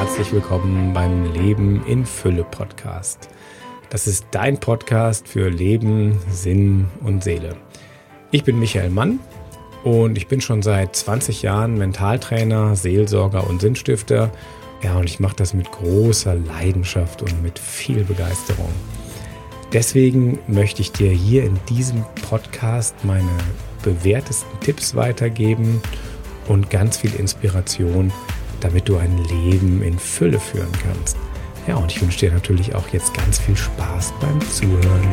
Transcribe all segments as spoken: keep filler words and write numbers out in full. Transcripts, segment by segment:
herzlich willkommen beim Leben in Fülle Podcast. Das ist dein Podcast für Leben, Sinn und Seele. Ich bin Michael Mann und ich bin schon seit zwanzig Jahren Mentaltrainer, Seelsorger und Sinnstifter. Ja, und ich mache das mit großer Leidenschaft und mit viel Begeisterung. Deswegen möchte ich dir hier in diesem Podcast meine bewährtesten Tipps weitergeben und ganz viel Inspiration, damit du ein Leben in Fülle führen kannst. Ja, und ich wünsche dir natürlich auch jetzt ganz viel Spaß beim Zuhören.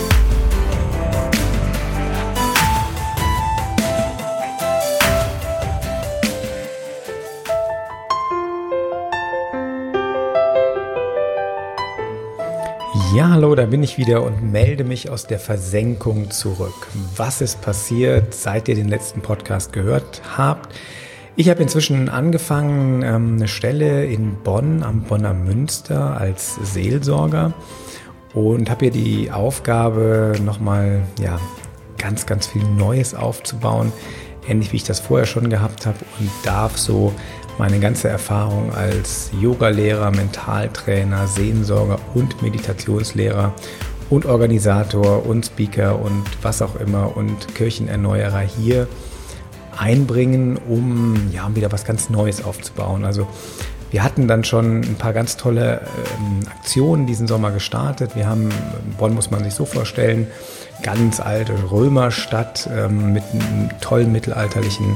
Ja, hallo, da bin ich wieder und melde mich aus der Versenkung zurück. Was ist passiert, seit ihr den letzten Podcast gehört habt? Ich habe inzwischen angefangen, eine Stelle in Bonn am Bonner Münster als Seelsorger und habe hier die Aufgabe, nochmal ja, ganz, ganz viel Neues aufzubauen, ähnlich wie ich das vorher schon gehabt habe, und darf so meine ganze Erfahrung als Yogalehrer, Mentaltrainer, Seelsorger und Meditationslehrer und Organisator und Speaker und was auch immer und Kirchenerneuerer hier einbringen, um ja, um wieder was ganz Neues aufzubauen. Also wir hatten dann schon ein paar ganz tolle ähm, Aktionen diesen Sommer gestartet. Wir haben, Bonn muss man sich so vorstellen, ganz alte Römerstadt ähm, mit einem tollen mittelalterlichen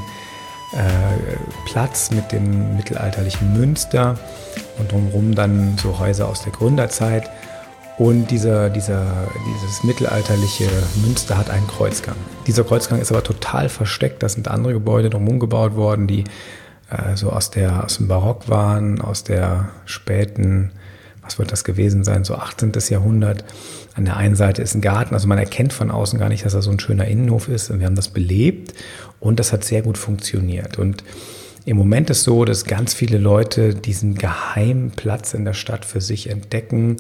äh, Platz, mit dem mittelalterlichen Münster und drumherum dann so Häuser aus der Gründerzeit. Und dieser, dieser, dieses mittelalterliche Münster hat einen Kreuzgang. Dieser Kreuzgang ist aber total versteckt. Da sind andere Gebäude drumherum gebaut worden, die äh, so aus, der, aus dem Barock waren, aus der späten, was wird das gewesen sein, so achtzehnten Jahrhundert. An der einen Seite ist ein Garten, also man erkennt von außen gar nicht, dass da so ein schöner Innenhof ist. Und wir haben das belebt und das hat sehr gut funktioniert. Und im Moment ist es so, dass ganz viele Leute diesen geheimen Platz in der Stadt für sich entdecken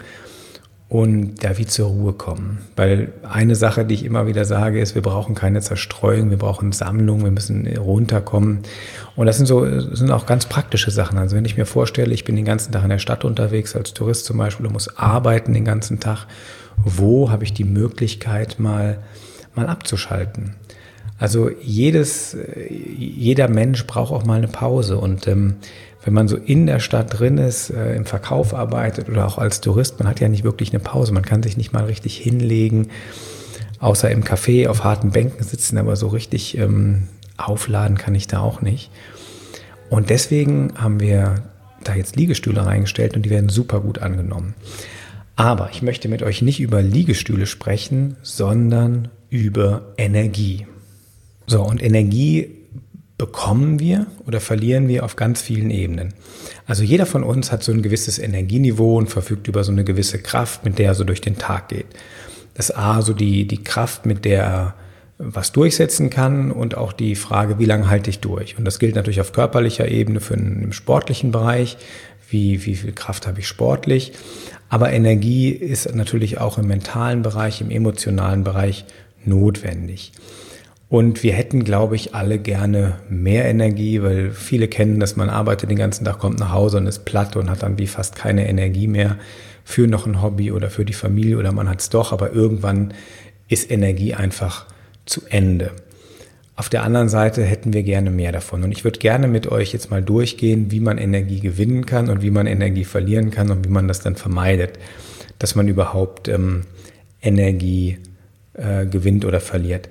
und da wie zur Ruhe kommen. Weil eine Sache, die ich immer wieder sage, ist, wir brauchen keine Zerstreuung, wir brauchen Sammlung, wir müssen runterkommen. Und das sind so, das sind auch ganz praktische Sachen. Also wenn ich mir vorstelle, ich bin den ganzen Tag in der Stadt unterwegs, als Tourist zum Beispiel, und muss arbeiten den ganzen Tag, wo habe ich die Möglichkeit, mal, mal abzuschalten? Also jedes, jeder Mensch braucht auch mal eine Pause. Und ähm, wenn man so in der Stadt drin ist, äh, im Verkauf arbeitet oder auch als Tourist, man hat ja nicht wirklich eine Pause. Man kann sich nicht mal richtig hinlegen, außer im Café auf harten Bänken sitzen, aber so richtig ähm, aufladen kann ich da auch nicht. Und deswegen haben wir da jetzt Liegestühle reingestellt und die werden super gut angenommen. Aber ich möchte mit euch nicht über Liegestühle sprechen, sondern über Energie. So, und Energie bekommen wir oder verlieren wir auf ganz vielen Ebenen. Also jeder von uns hat so ein gewisses Energieniveau und verfügt über so eine gewisse Kraft, mit der er so durch den Tag geht. Das ist A, so die, die Kraft, mit der er was durchsetzen kann, und auch die Frage, wie lange halte ich durch? Und das gilt natürlich auf körperlicher Ebene für einen, im sportlichen Bereich. Wie, wie viel Kraft habe ich sportlich? Aber Energie ist natürlich auch im mentalen Bereich, im emotionalen Bereich notwendig. Und wir hätten, glaube ich, alle gerne mehr Energie, weil viele kennen, dass man arbeitet den ganzen Tag, kommt nach Hause und ist platt und hat dann wie fast keine Energie mehr für noch ein Hobby oder für die Familie, oder man hat es doch, aber irgendwann ist Energie einfach zu Ende. Auf der anderen Seite hätten wir gerne mehr davon. Und ich würde gerne mit euch jetzt mal durchgehen, wie man Energie gewinnen kann und wie man Energie verlieren kann und wie man das dann vermeidet, dass man überhaupt ähm, Energie äh, gewinnt oder verliert.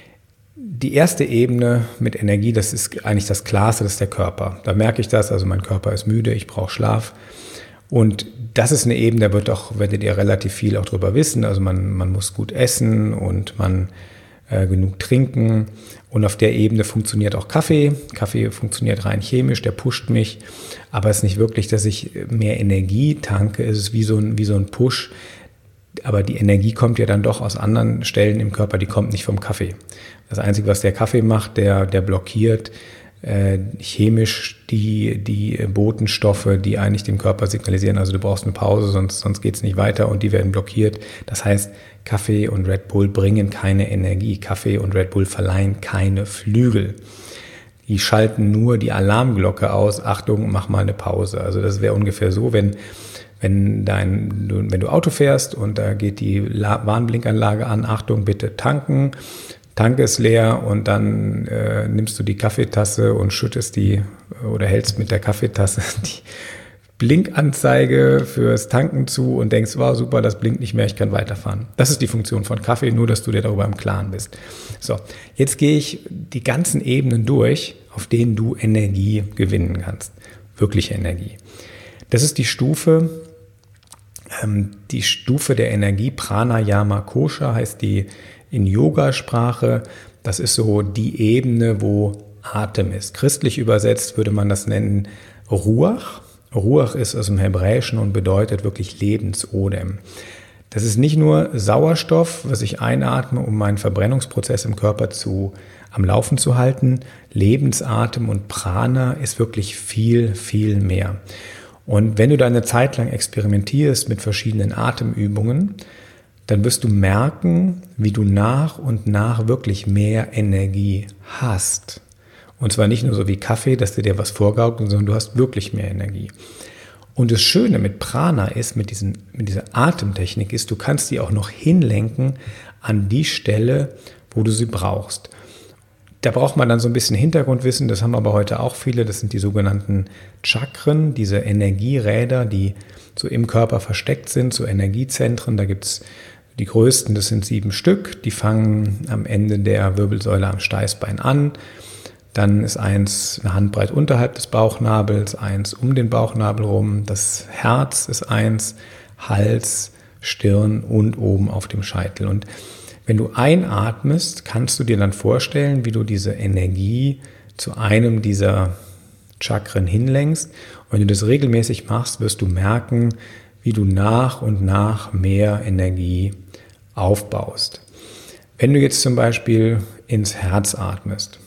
Die erste Ebene mit Energie, das ist eigentlich das Klarste, das ist der Körper. Da merke ich das, also mein Körper ist müde, ich brauche Schlaf. Und das ist eine Ebene, da wird auch, werdet ihr relativ viel auch drüber wissen. Also man, man muss gut essen und man äh, genug trinken. Und auf der Ebene funktioniert auch Kaffee. Kaffee funktioniert rein chemisch, der pusht mich. Aber es ist nicht wirklich, dass ich mehr Energie tanke. Es ist wie so ein, wie so ein Push. Aber die Energie kommt ja dann doch aus anderen Stellen im Körper, die kommt nicht vom Kaffee. Das Einzige, was der Kaffee macht, der, der blockiert äh, chemisch die, die Botenstoffe, die eigentlich dem Körper signalisieren, also du brauchst eine Pause, sonst, sonst geht es nicht weiter, und die werden blockiert. Das heißt, Kaffee und Red Bull bringen keine Energie. Kaffee und Red Bull verleihen keine Flügel. die schalten nur die Alarmglocke aus, Achtung, mach mal eine Pause. Also das wäre ungefähr so, wenn, wenn, dein, du, wenn du Auto fährst und da geht die La- Warnblinkanlage an, Achtung, bitte tanken, Tank ist leer und dann äh, nimmst du die Kaffeetasse und schüttest die oder hältst mit der Kaffeetasse die Blinkanzeige fürs Tanken zu und denkst, wow, super, das blinkt nicht mehr, ich kann weiterfahren. Das ist die Funktion von Kaffee, nur dass du dir darüber im Klaren bist. So, jetzt gehe ich die ganzen Ebenen durch, auf denen du Energie gewinnen kannst. Wirkliche Energie. Das ist die Stufe, ähm, die Stufe der Energie, Pranayama Kosha heißt die in Yogasprache. Das ist so die Ebene, wo Atem ist. Christlich übersetzt würde man das nennen Ruach. Ruach ist aus dem Hebräischen und bedeutet wirklich Lebensodem. Das ist nicht nur Sauerstoff, was ich einatme, um meinen Verbrennungsprozess im Körper zu, am Laufen zu halten. Lebensatem und Prana ist wirklich viel, viel mehr. Und wenn du da eine Zeit lang experimentierst mit verschiedenen Atemübungen, dann wirst du merken, wie du nach und nach wirklich mehr Energie hast. Und zwar nicht nur so wie Kaffee, dass dir dir was vorgaukelt, sondern du hast wirklich mehr Energie. Und das Schöne mit Prana ist, mit, diesen, mit dieser Atemtechnik ist, du kannst die auch noch hinlenken an die Stelle, wo du sie brauchst. Da braucht man dann so ein bisschen Hintergrundwissen, das haben aber heute auch viele, das sind die sogenannten Chakren, diese Energieräder, die so im Körper versteckt sind, so Energiezentren. Da gibt es die größten, das sind sieben Stück, die fangen am Ende der Wirbelsäule am Steißbein an. Dann ist eins eine Handbreit unterhalb des Bauchnabels, eins um den Bauchnabel rum. Das Herz ist eins, Hals, Stirn und oben auf dem Scheitel. Und wenn du einatmest, kannst du dir dann vorstellen, wie du diese Energie zu einem dieser Chakren hinlenkst. Und wenn du das regelmäßig machst, wirst du merken, wie du nach und nach mehr Energie aufbaust. Wenn du jetzt zum Beispiel ins Herz atmest,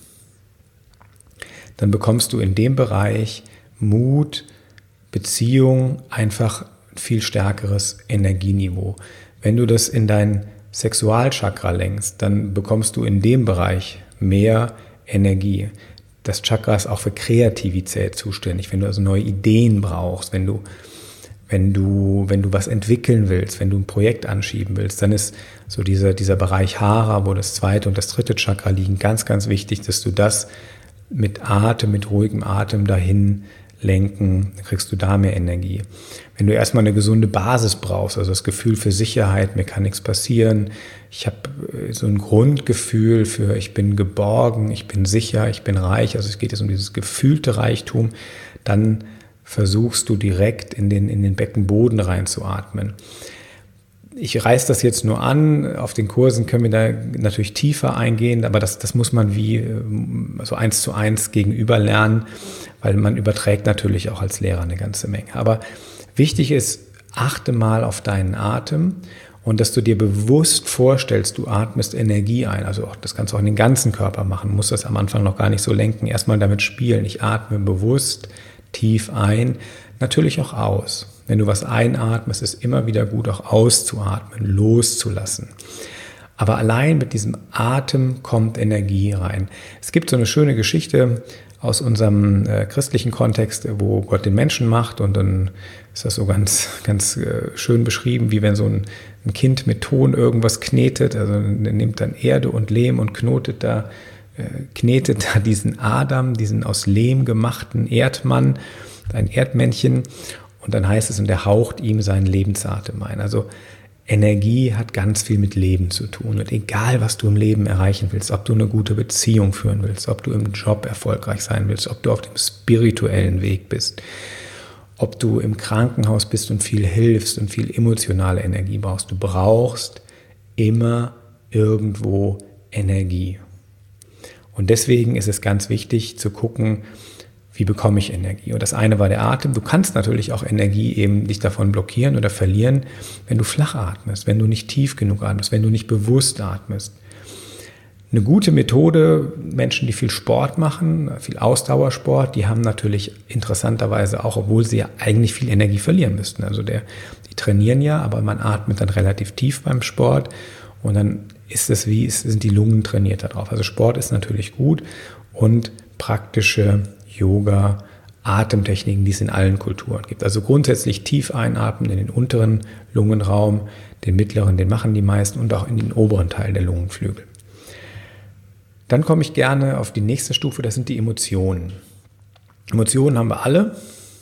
dann bekommst du in dem Bereich Mut, Beziehung, einfach ein viel stärkeres Energieniveau. Wenn du das in dein Sexualchakra lenkst, dann bekommst du in dem Bereich mehr Energie. Das Chakra ist auch für Kreativität zuständig, wenn du also neue Ideen brauchst, wenn du, wenn du, wenn du was entwickeln willst, wenn du ein Projekt anschieben willst, dann ist so dieser, dieser Bereich Hara, wo das zweite und das dritte Chakra liegen, ganz, ganz wichtig, dass du das mit Atem, mit ruhigem Atem dahin lenken, dann kriegst du da mehr Energie. Wenn du erstmal eine gesunde Basis brauchst, also das Gefühl für Sicherheit, mir kann nichts passieren, ich habe so ein Grundgefühl für, ich bin geborgen, ich bin sicher, ich bin reich, also es geht jetzt um dieses gefühlte Reichtum, dann versuchst du direkt in den, in den Beckenboden reinzuatmen. Ich reiße das jetzt nur an, auf den Kursen können wir da natürlich tiefer eingehen, aber das, das muss man wie so eins zu eins gegenüber lernen, weil man überträgt natürlich auch als Lehrer eine ganze Menge. Aber wichtig ist, achte mal auf deinen Atem und dass du dir bewusst vorstellst, du atmest Energie ein. Also auch, das kannst du auch in den ganzen Körper machen, du musst das am Anfang noch gar nicht so lenken, erstmal damit spielen. Ich atme bewusst tief ein, natürlich auch aus. Wenn du was einatmest, ist es immer wieder gut, auch auszuatmen, loszulassen. Aber allein mit diesem Atem kommt Energie rein. Es gibt so eine schöne Geschichte aus unserem äh, christlichen Kontext, wo Gott den Menschen macht und dann ist das so ganz, ganz äh, schön beschrieben, wie wenn so ein, ein Kind mit Ton irgendwas knetet. Also er nimmt dann Erde und Lehm und knotet da, äh, knetet da diesen Adam, diesen aus Lehm gemachten Erdmann, ein Erdmännchen. Und dann heißt es, und er haucht ihm seinen Lebensatem ein. Also Energie hat ganz viel mit Leben zu tun. Und egal, was du im Leben erreichen willst, ob du eine gute Beziehung führen willst, ob du im Job erfolgreich sein willst, ob du auf dem spirituellen Weg bist, ob du im Krankenhaus bist und viel hilfst und viel emotionale Energie brauchst, du brauchst immer irgendwo Energie. Und deswegen ist es ganz wichtig zu gucken, wie bekomme ich Energie? Und das eine war der Atem. Du kannst natürlich auch Energie eben dich davon blockieren oder verlieren, wenn du flach atmest, wenn du nicht tief genug atmest, wenn du nicht bewusst atmest. Eine gute Methode, Menschen, die viel Sport machen, viel Ausdauersport, die haben natürlich interessanterweise auch, obwohl sie ja eigentlich viel Energie verlieren müssten. Also der, die trainieren ja, aber man atmet dann relativ tief beim Sport und dann ist es wie, es sind die Lungen trainiert darauf. Also Sport ist natürlich gut und praktische Yoga, Atemtechniken, die es in allen Kulturen gibt. Also grundsätzlich tief einatmen in den unteren Lungenraum, den mittleren, den machen die meisten, und auch in den oberen Teil der Lungenflügel. Dann komme ich gerne auf die nächste Stufe, das sind die Emotionen. Emotionen haben wir alle.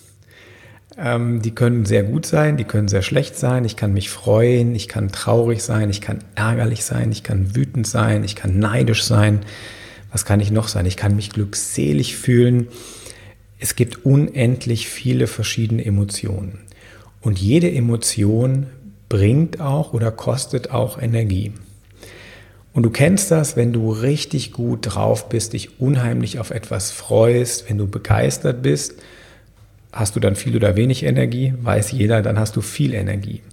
Ähm, die können sehr gut sein, die können sehr schlecht sein. Ich kann mich freuen, ich kann traurig sein, ich kann ärgerlich sein, ich kann wütend sein, ich kann neidisch sein. Was kann ich noch sein? Ich kann mich glückselig fühlen. Es gibt unendlich viele verschiedene Emotionen. Und jede Emotion bringt auch oder kostet auch Energie. Und du kennst das, wenn du richtig gut drauf bist, dich unheimlich auf etwas freust, wenn du begeistert bist, hast du dann viel oder wenig Energie? Weiß jeder, dann hast du viel Energie.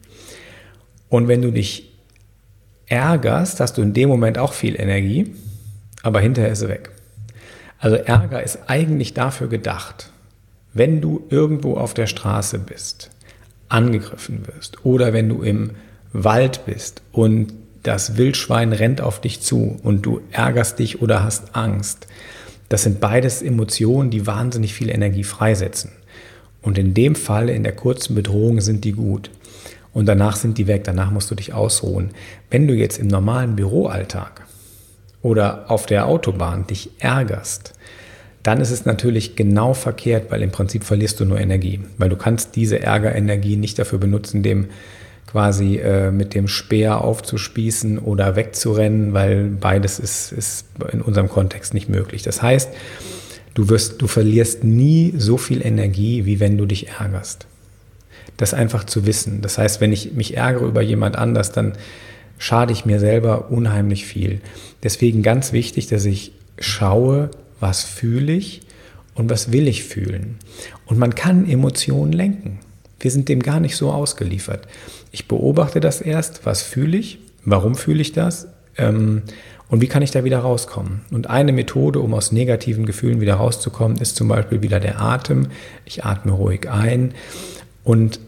Und wenn du dich ärgerst, hast du in dem Moment auch viel Energie, aber hinterher ist sie weg. Also Ärger ist eigentlich dafür gedacht, wenn du irgendwo auf der Straße bist, angegriffen wirst oder wenn du im Wald bist und das Wildschwein rennt auf dich zu und du ärgerst dich oder hast Angst. Das sind beides Emotionen, die wahnsinnig viel Energie freisetzen. Und in dem Fall, in der kurzen Bedrohung, sind die gut. Und danach sind die weg, danach musst du dich ausruhen. Wenn du jetzt im normalen Büroalltag oder auf der Autobahn dich ärgerst, dann ist es natürlich genau verkehrt, weil im Prinzip verlierst du nur Energie. Weil du kannst diese Ärgerenergie nicht dafür benutzen, dem quasi äh, mit dem Speer aufzuspießen oder wegzurennen, weil beides ist, ist in unserem Kontext nicht möglich. Das heißt, du wirst, du verlierst nie so viel Energie, wie wenn du dich ärgerst. Das einfach zu wissen. Das heißt, wenn ich mich ärgere über jemand anders, dann schade ich mir selber unheimlich viel. Deswegen ganz wichtig, dass ich schaue, was fühle ich und was will ich fühlen. Und man kann Emotionen lenken. Wir sind dem gar nicht so ausgeliefert. Ich beobachte das erst, was fühle ich, warum fühle ich das ähm, und wie kann ich da wieder rauskommen. Und eine Methode, um aus negativen Gefühlen wieder rauszukommen, ist zum Beispiel wieder der Atem. Ich atme ruhig ein und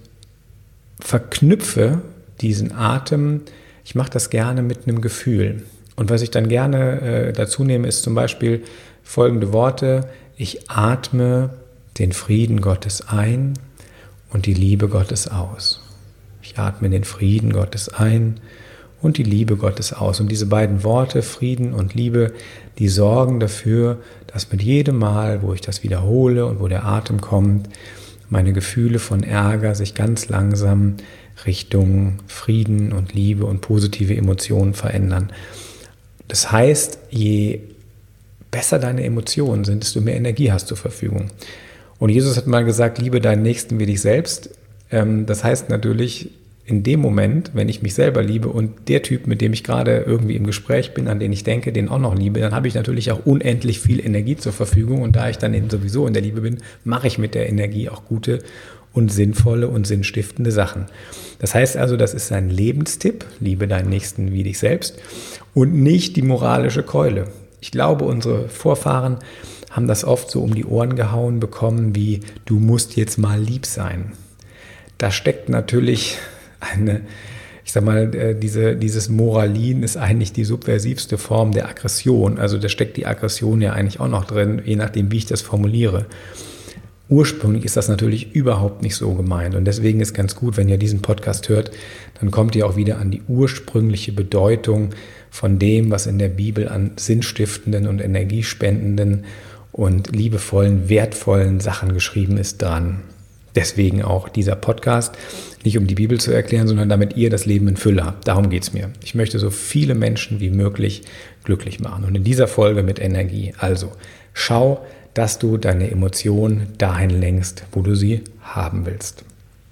verknüpfe diesen Atem. Ich mache das gerne mit einem Gefühl. Und was ich dann gerne äh, dazu nehme, ist zum Beispiel folgende Worte. Ich atme den Frieden Gottes ein und die Liebe Gottes aus. Ich atme den Frieden Gottes ein und die Liebe Gottes aus. Und diese beiden Worte, Frieden und Liebe, die sorgen dafür, dass mit jedem Mal, wo ich das wiederhole und wo der Atem kommt, meine Gefühle von Ärger sich ganz langsam Richtung Frieden und Liebe und positive Emotionen verändern. Das heißt, je besser deine Emotionen sind, desto mehr Energie hast du zur Verfügung. Und Jesus hat mal gesagt, liebe deinen Nächsten wie dich selbst. Das heißt natürlich, in dem Moment, wenn ich mich selber liebe und der Typ, mit dem ich gerade irgendwie im Gespräch bin, an den ich denke, den auch noch liebe, dann habe ich natürlich auch unendlich viel Energie zur Verfügung. Und da ich dann eben sowieso in der Liebe bin, mache ich mit der Energie auch gute und sinnvolle und sinnstiftende Sachen. Das heißt also, das ist ein Lebenstipp, liebe deinen Nächsten wie dich selbst und nicht die moralische Keule. Ich glaube, unsere Vorfahren haben das oft so um die Ohren gehauen bekommen, wie du musst jetzt mal lieb sein. Da steckt natürlich eine, ich sag mal, diese, dieses Moralin ist eigentlich die subversivste Form der Aggression. Also da steckt die Aggression ja eigentlich auch noch drin, je nachdem, wie ich das formuliere. Ursprünglich ist das natürlich überhaupt nicht so gemeint. Und deswegen ist ganz gut, wenn ihr diesen Podcast hört, dann kommt ihr auch wieder an die ursprüngliche Bedeutung von dem, was in der Bibel an sinnstiftenden und energiespendenden und liebevollen, wertvollen Sachen geschrieben ist, dran. Deswegen auch dieser Podcast, nicht um die Bibel zu erklären, sondern damit ihr das Leben in Fülle habt. Darum geht es mir. Ich möchte so viele Menschen wie möglich glücklich machen. Und in dieser Folge mit Energie. Also schau, dass du deine Emotionen dahin lenkst, wo du sie haben willst.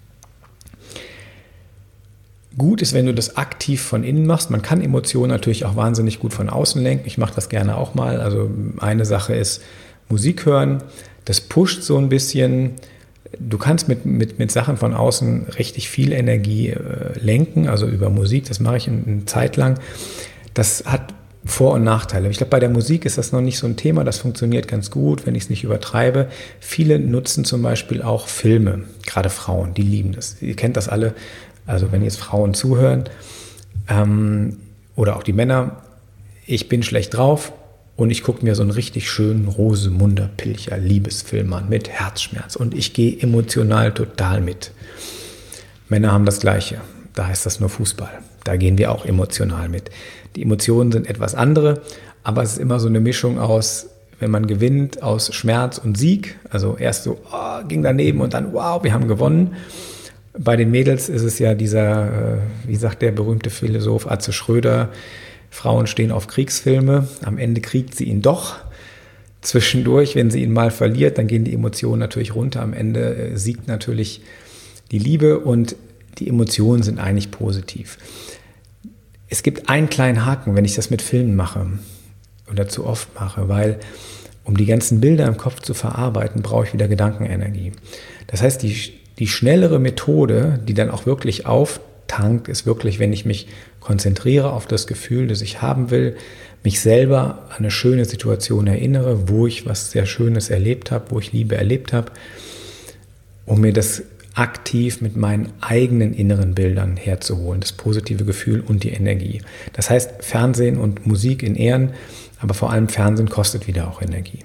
Gut ist, wenn du das aktiv von innen machst. Man kann Emotionen natürlich auch wahnsinnig gut von außen lenken. Ich mache das gerne auch mal. Also eine Sache ist Musik hören. Das pusht so ein bisschen. Du kannst mit, mit, mit Sachen von außen richtig viel Energie äh, lenken, also über Musik. Das mache ich eine, eine Zeit lang. Das hat Vor- und Nachteile. Ich glaube, bei der Musik ist das noch nicht so ein Thema. Das funktioniert ganz gut, wenn ich es nicht übertreibe. Viele nutzen zum Beispiel auch Filme, gerade Frauen, die lieben das. Ihr kennt das alle. Also wenn jetzt Frauen zuhören ähm, oder auch die Männer, ich bin schlecht drauf und ich gucke mir so einen richtig schönen Rosemunder Pilcher Liebesfilm an mit Herzschmerz und ich gehe emotional total mit. Männer haben das Gleiche, da heißt das nur Fußball, da gehen wir auch emotional mit. Die Emotionen sind etwas andere, aber es ist immer so eine Mischung aus, wenn man gewinnt, aus Schmerz und Sieg, also erst so, oh, ging daneben und dann, wow, wir haben gewonnen. Bei den Mädels ist es ja dieser, wie sagt der berühmte Philosoph Atze Schröder, Frauen stehen auf Kriegsfilme, am Ende kriegt sie ihn doch. Zwischendurch, wenn sie ihn mal verliert, dann gehen die Emotionen natürlich runter. Am Ende äh, siegt natürlich die Liebe und die Emotionen sind eigentlich positiv. Es gibt einen kleinen Haken, wenn ich das mit Filmen mache oder zu oft mache, weil um die ganzen Bilder im Kopf zu verarbeiten, brauche ich wieder Gedankenenergie. Das heißt, die, die schnellere Methode, die dann auch wirklich auftankt, ist wirklich, wenn ich mich konzentriere auf das Gefühl, das ich haben will, mich selber an eine schöne Situation erinnere, wo ich was sehr Schönes erlebt habe, wo ich Liebe erlebt habe, um mir das aktiv mit meinen eigenen inneren Bildern herzuholen, das positive Gefühl und die Energie. Das heißt, Fernsehen und Musik in Ehren, aber vor allem Fernsehen kostet wieder auch Energie.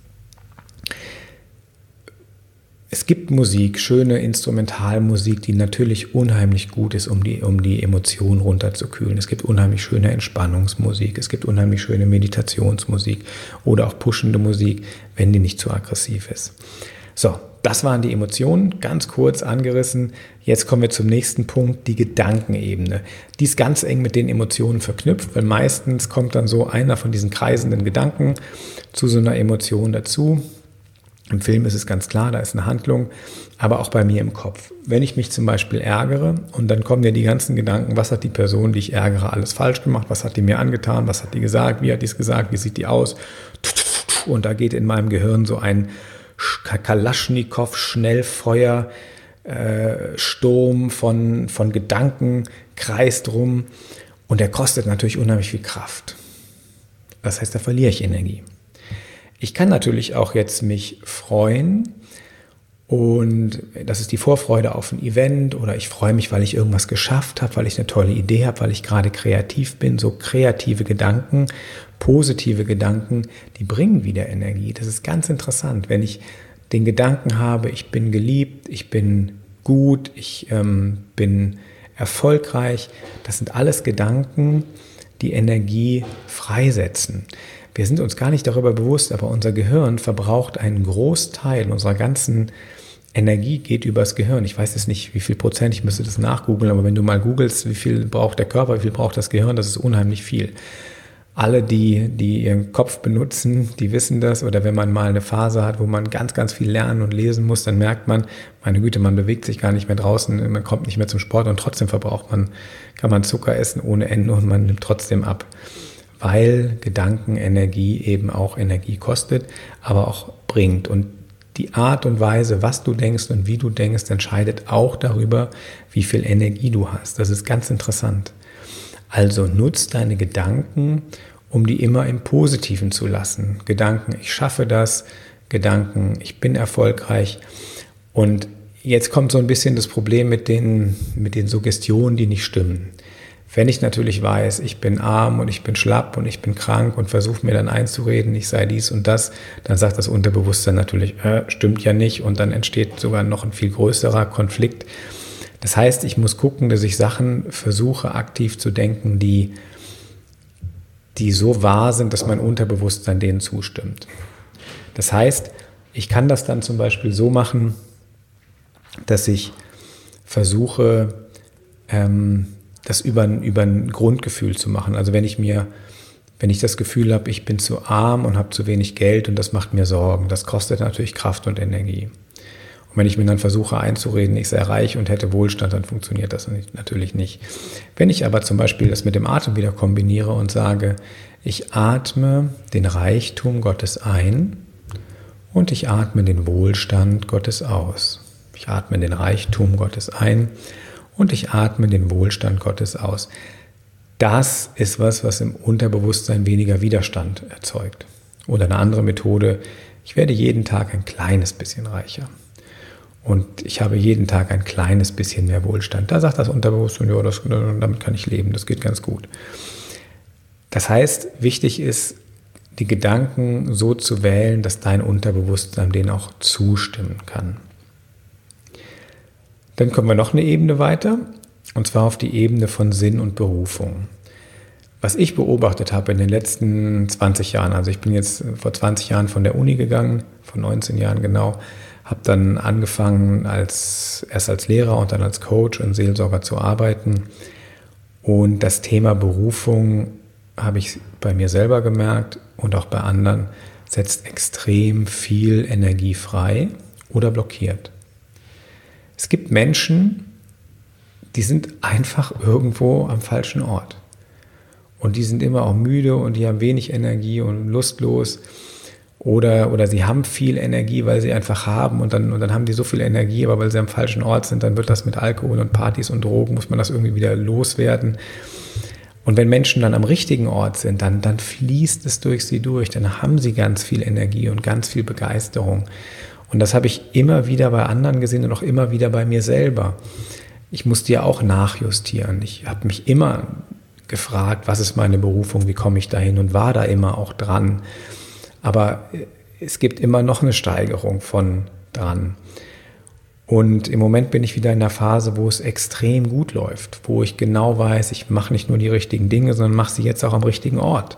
Es gibt Musik, schöne Instrumentalmusik, die natürlich unheimlich gut ist, um die, um die Emotionen runterzukühlen. Es gibt unheimlich schöne Entspannungsmusik, es gibt unheimlich schöne Meditationsmusik oder auch pushende Musik, wenn die nicht zu aggressiv ist. So, das waren die Emotionen, ganz kurz angerissen. Jetzt kommen wir zum nächsten Punkt, die Gedankenebene. Die ist ganz eng mit den Emotionen verknüpft, weil meistens kommt dann so einer von diesen kreisenden Gedanken zu so einer Emotion dazu. Im Film ist es ganz klar, da ist eine Handlung, aber auch bei mir im Kopf. Wenn ich mich zum Beispiel ärgere und dann kommen ja die ganzen Gedanken, was hat die Person, die ich ärgere, alles falsch gemacht, was hat die mir angetan, was hat die gesagt, wie hat die es gesagt, wie sieht die aus? Und da geht in meinem Gehirn so ein Kalaschnikow, Schnellfeuer, äh, Sturm von, von Gedanken, kreist rum und der kostet natürlich unheimlich viel Kraft. Das heißt, da verliere ich Energie. Ich kann natürlich auch jetzt mich freuen und das ist die Vorfreude auf ein Event oder ich freue mich, weil ich irgendwas geschafft habe, weil ich eine tolle Idee habe, weil ich gerade kreativ bin. So kreative Gedanken, positive Gedanken, die bringen wieder Energie. Das ist ganz interessant, wenn ich den Gedanken habe, ich bin geliebt, ich bin gut, ich ähm, bin erfolgreich. Das sind alles Gedanken, die Energie freisetzen. Wir sind uns gar nicht darüber bewusst, aber unser Gehirn verbraucht einen Großteil unserer ganzen Energie, geht übers Gehirn. Ich weiß jetzt nicht, wie viel Prozent, ich müsste das nachgoogeln, aber wenn du mal googelst, wie viel braucht der Körper, wie viel braucht das Gehirn, das ist unheimlich viel. Alle, die, die ihren Kopf benutzen, die wissen das. Oder wenn man mal eine Phase hat, wo man ganz, ganz viel lernen und lesen muss, dann merkt man, meine Güte, man bewegt sich gar nicht mehr draußen, man kommt nicht mehr zum Sport und trotzdem verbraucht man, kann man Zucker essen ohne Ende und man nimmt trotzdem ab. Weil Gedankenenergie eben auch Energie kostet, aber auch bringt. Und die Art und Weise, was du denkst und wie du denkst, entscheidet auch darüber, wie viel Energie du hast. Das ist ganz interessant. Also nutz deine Gedanken, um die immer im Positiven zu lassen. Gedanken, ich schaffe das, Gedanken, ich bin erfolgreich. Und jetzt kommt so ein bisschen das Problem mit den, mit den Suggestionen, die nicht stimmen. Wenn ich natürlich weiß, ich bin arm und ich bin schlapp und ich bin krank und versuche mir dann einzureden, ich sei dies und das, dann sagt das Unterbewusstsein natürlich, äh, stimmt ja nicht und dann entsteht sogar noch ein viel größerer Konflikt. Das heißt, ich muss gucken, dass ich Sachen versuche aktiv zu denken, die, die so wahr sind, dass mein Unterbewusstsein denen zustimmt. Das heißt, ich kann das dann zum Beispiel so machen, dass ich versuche, ähm, das über ein, über ein Grundgefühl zu machen. Also wenn ich mir, wenn ich das Gefühl habe, ich bin zu arm und habe zu wenig Geld und das macht mir Sorgen, das kostet natürlich Kraft und Energie. Und wenn ich mir dann versuche einzureden, ich sei reich und hätte Wohlstand, dann funktioniert das natürlich nicht. Wenn ich aber zum Beispiel das mit dem Atem wieder kombiniere und sage, ich atme den Reichtum Gottes ein und ich atme den Wohlstand Gottes aus. Ich atme den Reichtum Gottes ein und ich atme den Wohlstand Gottes aus. Das ist was, was im Unterbewusstsein weniger Widerstand erzeugt. Oder eine andere Methode, ich werde jeden Tag ein kleines bisschen reicher. Und ich habe jeden Tag ein kleines bisschen mehr Wohlstand. Da sagt das Unterbewusstsein, ja, das, damit kann ich leben, das geht ganz gut. Das heißt, wichtig ist, die Gedanken so zu wählen, dass dein Unterbewusstsein denen auch zustimmen kann. Dann kommen wir noch eine Ebene weiter, und zwar auf die Ebene von Sinn und Berufung. Was ich beobachtet habe in den letzten zwanzig Jahren, also ich bin jetzt vor zwanzig Jahren von der Uni gegangen, vor neunzehn Jahren genau, habe dann angefangen, als, erst als Lehrer und dann als Coach und Seelsorger zu arbeiten. Und das Thema Berufung, habe ich bei mir selber gemerkt und auch bei anderen, setzt extrem viel Energie frei oder blockiert. Es gibt Menschen, die sind einfach irgendwo am falschen Ort. Und die sind immer auch müde und die haben wenig Energie und lustlos. Oder, oder sie haben viel Energie, weil sie einfach haben und dann, und dann haben die so viel Energie, aber weil sie am falschen Ort sind, dann wird das mit Alkohol und Partys und Drogen, muss man das irgendwie wieder loswerden. Und wenn Menschen dann am richtigen Ort sind, dann, dann fließt es durch sie durch, dann haben sie ganz viel Energie und ganz viel Begeisterung. Und das habe ich immer wieder bei anderen gesehen und auch immer wieder bei mir selber. Ich musste ja auch nachjustieren. Ich habe mich immer gefragt, was ist meine Berufung, wie komme ich dahin, und war da immer auch dran. Aber es gibt immer noch eine Steigerung von dran. Und im Moment bin ich wieder in der Phase, wo es extrem gut läuft, wo ich genau weiß, ich mache nicht nur die richtigen Dinge, sondern mache sie jetzt auch am richtigen Ort.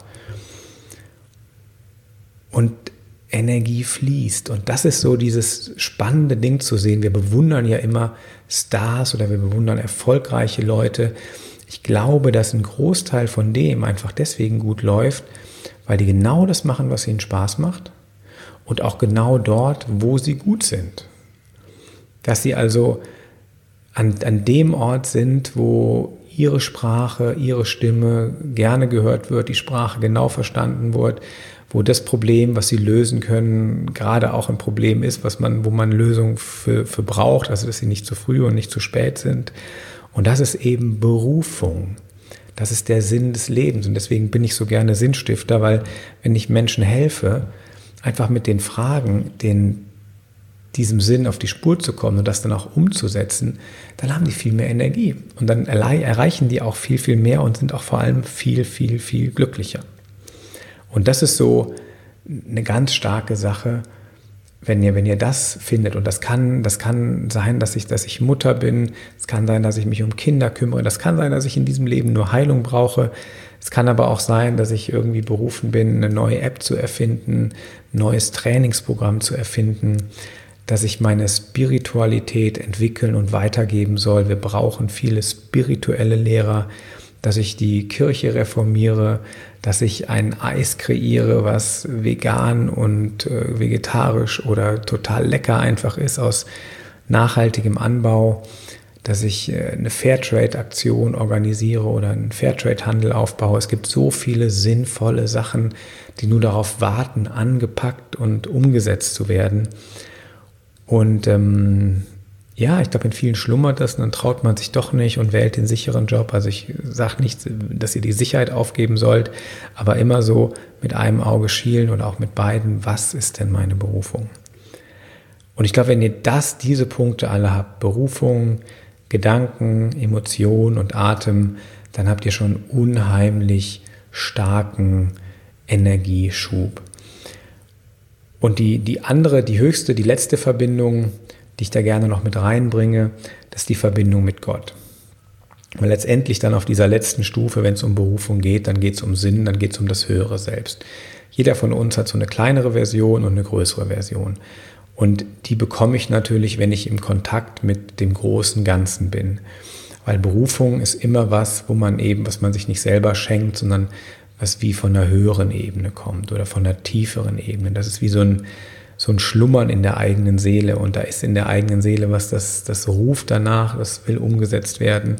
Und Energie fließt. Und das ist so dieses spannende Ding zu sehen. Wir bewundern ja immer Stars oder wir bewundern erfolgreiche Leute. Ich glaube, dass ein Großteil von dem einfach deswegen gut läuft, weil die genau das machen, was ihnen Spaß macht, und auch genau dort, wo sie gut sind. Dass sie also an, an dem Ort sind, wo ihre Sprache, ihre Stimme gerne gehört wird, die Sprache genau verstanden wird, wo das Problem, was sie lösen können, gerade auch ein Problem ist, was man, wo man Lösungen für, für braucht, also dass sie nicht zu früh und nicht zu spät sind. Und das ist eben Berufung. Das ist der Sinn des Lebens. Und deswegen bin ich so gerne Sinnstifter, weil wenn ich Menschen helfe, einfach mit den Fragen, den, diesem Sinn auf die Spur zu kommen und das dann auch umzusetzen, dann haben die viel mehr Energie. Und dann erreichen die auch viel, viel mehr und sind auch vor allem viel, viel, viel glücklicher. Und das ist so eine ganz starke Sache, wenn ihr, wenn ihr das findet. Und das kann, das kann sein, dass ich, dass ich Mutter bin. Es kann sein, dass ich mich um Kinder kümmere. Das kann sein, dass ich in diesem Leben nur Heilung brauche. Es kann aber auch sein, dass ich irgendwie berufen bin, eine neue App zu erfinden, ein neues Trainingsprogramm zu erfinden, dass ich meine Spiritualität entwickeln und weitergeben soll. Wir brauchen viele spirituelle Lehrer, dass ich die Kirche reformiere, dass ich ein Eis kreiere, was vegan und äh, vegetarisch oder total lecker einfach ist, aus nachhaltigem Anbau, dass ich äh, eine Fairtrade-Aktion organisiere oder einen Fairtrade-Handel aufbaue. Es gibt so viele sinnvolle Sachen, die nur darauf warten, angepackt und umgesetzt zu werden. Und ähm, ja, ich glaube, in vielen schlummert das und dann traut man sich doch nicht und wählt den sicheren Job. Also ich sage nicht, dass ihr die Sicherheit aufgeben sollt, aber immer so mit einem Auge schielen oder auch mit beiden, was ist denn meine Berufung? Und ich glaube, wenn ihr das, diese Punkte alle habt, Berufung, Gedanken, Emotion und Atem, dann habt ihr schon unheimlich starken Energieschub. Und die, die andere, die höchste, die letzte Verbindung, die ich da gerne noch mit reinbringe, das ist die Verbindung mit Gott. Weil letztendlich dann auf dieser letzten Stufe, wenn es um Berufung geht, dann geht es um Sinn, dann geht es um das höhere Selbst. Jeder von uns hat so eine kleinere Version und eine größere Version. Und die bekomme ich natürlich, wenn ich im Kontakt mit dem großen Ganzen bin. Weil Berufung ist immer was, wo man eben, was man sich nicht selber schenkt, sondern was wie von einer höheren Ebene kommt oder von einer tieferen Ebene. Das ist wie so ein so ein Schlummern in der eigenen Seele, und da ist in der eigenen Seele was, das, das ruft danach, das will umgesetzt werden,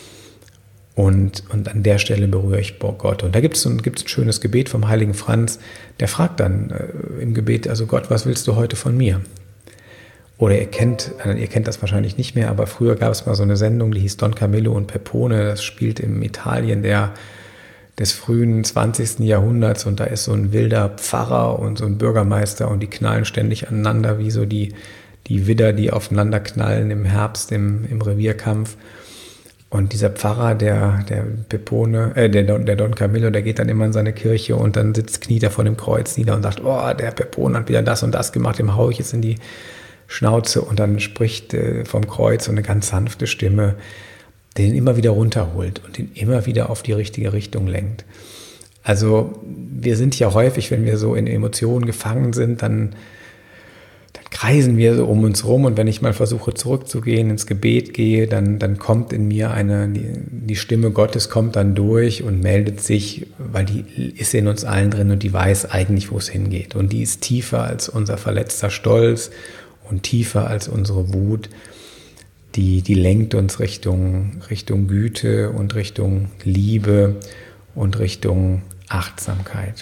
und, und an der Stelle berühre ich Gott. Und da gibt es ein, gibt's ein schönes Gebet vom heiligen Franz, der fragt dann äh, im Gebet, also Gott, was willst du heute von mir? Oder ihr kennt, äh, ihr kennt das wahrscheinlich nicht mehr, aber früher gab es mal so eine Sendung, die hieß Don Camillo und Pepone, das spielt im Italien der des frühen zwanzigsten Jahrhunderts, und da ist so ein wilder Pfarrer und so ein Bürgermeister und die knallen ständig aneinander, wie so die, die Widder, die aufeinander knallen im Herbst, im, im Revierkampf. Und dieser Pfarrer, der, der Pepone, äh, der, Don, der Don Camillo, der geht dann immer in seine Kirche und dann sitzt, kniet er vor dem Kreuz nieder und sagt, oh, der Pepone hat wieder das und das gemacht, dem hau ich jetzt in die Schnauze. Und dann spricht äh, vom Kreuz so eine ganz sanfte Stimme, den immer wieder runterholt und ihn immer wieder auf die richtige Richtung lenkt. Also wir sind ja häufig, wenn wir so in Emotionen gefangen sind, dann kreisen wir so um uns rum, und wenn ich mal versuche zurückzugehen, ins Gebet gehe, dann, dann kommt in mir eine, die, die Stimme Gottes kommt dann durch und meldet sich, weil die ist in uns allen drin und die weiß eigentlich, wo es hingeht. Und die ist tiefer als unser verletzter Stolz und tiefer als unsere Wut. Die, die lenkt uns Richtung, Richtung Güte und Richtung Liebe und Richtung Achtsamkeit.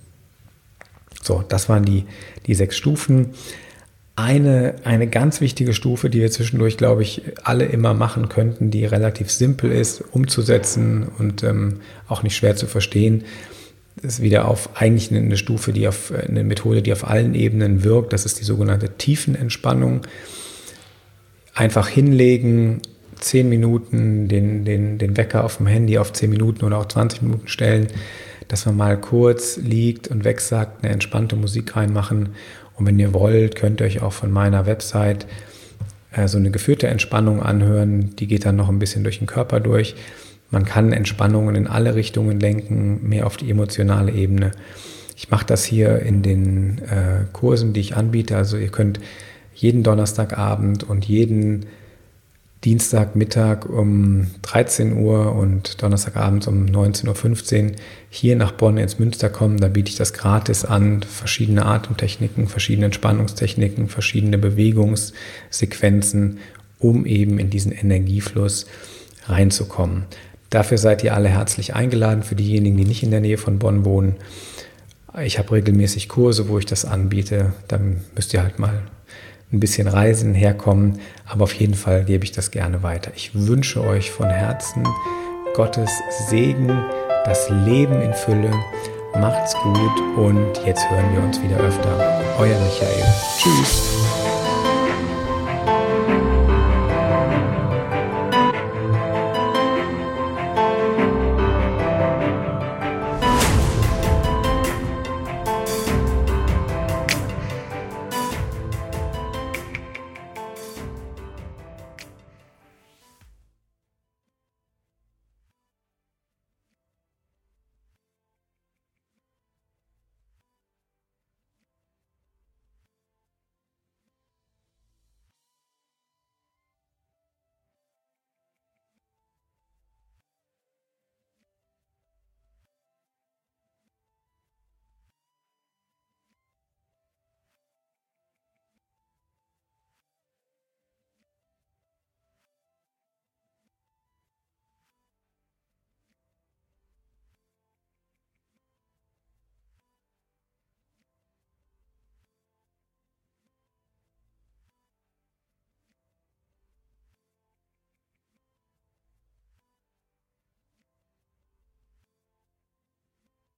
So, das waren die, die sechs Stufen. Eine, eine ganz wichtige Stufe, die wir zwischendurch, glaube ich, alle immer machen könnten, die relativ simpel ist, umzusetzen und ähm, auch nicht schwer zu verstehen, ist wieder auf eigentlich eine Stufe, die auf eine Methode, die auf allen Ebenen wirkt. Das ist die sogenannte Tiefenentspannung. Einfach hinlegen, zehn Minuten, den, den, den Wecker auf dem Handy auf zehn Minuten oder auch zwanzig Minuten stellen, dass man mal kurz liegt und wegsagt, eine entspannte Musik reinmachen. Und wenn ihr wollt, könnt ihr euch auch von meiner Website äh, so eine geführte Entspannung anhören. Die geht dann noch ein bisschen durch den Körper durch. Man kann Entspannungen in alle Richtungen lenken, mehr auf die emotionale Ebene. Ich mache das hier in den äh, Kursen, die ich anbiete. Also ihr könnt jeden Donnerstagabend und jeden Dienstagmittag um dreizehn Uhr und Donnerstagabend um neunzehn Uhr fünfzehn hier nach Bonn ins Münster kommen. Da biete ich das gratis an, verschiedene Atemtechniken, verschiedene Entspannungstechniken, verschiedene Bewegungssequenzen, um eben in diesen Energiefluss reinzukommen. Dafür seid ihr alle herzlich eingeladen, für diejenigen, die nicht in der Nähe von Bonn wohnen. Ich habe regelmäßig Kurse, wo ich das anbiete. Dann müsst ihr halt mal ein bisschen reisen, herkommen, aber auf jeden Fall gebe ich das gerne weiter. Ich wünsche euch von Herzen Gottes Segen, das Leben in Fülle. Macht's gut und jetzt hören wir uns wieder öfter. Euer Michael. Tschüss.